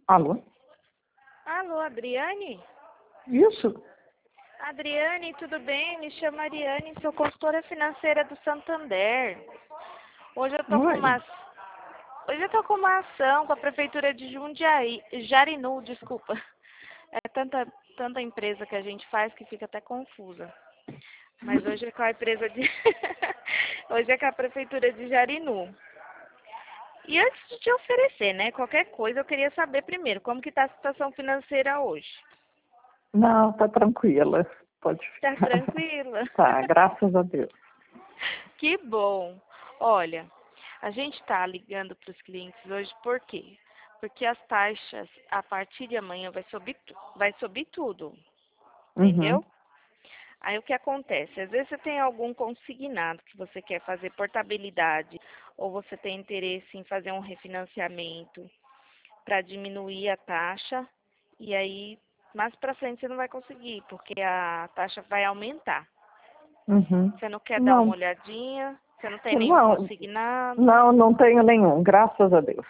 Alô? Alô, Adriane? Isso? Adriane, tudo bem? Me chamo Ariane, sou consultora financeira do Santander. Hoje eu tô com Oi. uma, hoje eu tô com uma ação com a prefeitura de Jundiaí, Jarinu, desculpa. É tanta empresa que a gente faz que fica até confusa. Mas hoje é com a empresa de hoje é com a prefeitura de Jarinu. E antes de te oferecer, né, qualquer coisa, eu queria saber primeiro como que tá a situação financeira hoje. Não, tá tranquila. Pode Tá ficar. tranquila? Tá, graças a Deus. Que bom. Olha, a gente está ligando para os clientes hoje por quê? Porque as taxas, a partir de amanhã, vai subir tudo, Uhum. entendeu? Aí o que acontece? Às vezes você tem algum consignado que você quer fazer portabilidade, ou você tem interesse em fazer um refinanciamento para diminuir a taxa, e aí mais para frente você não vai conseguir, porque a taxa vai aumentar. Uhum. Você não quer dar uma Não, olhadinha? Você não tem nenhum não, consignado? não tenho nenhum, graças a Deus.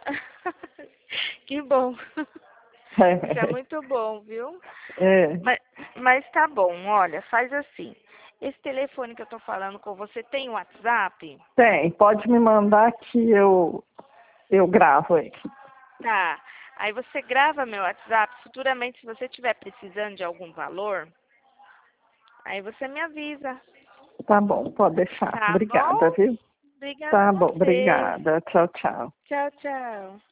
Que bom. Isso é muito bom, viu? É, Mas, mas tá bom, olha, faz assim. Esse telefone que eu tô falando com você tem WhatsApp? tem, pode me mandar que eu gravo aí. Tá. Aí você grava meu WhatsApp. Futuramente, se você estiver precisando de algum valor, aí você me avisa. Tá bom, pode deixar. Tá Obrigada, bom? viu? Obrigada a Tá bom, você. obrigada. Tchau, tchau. Tchau, tchau.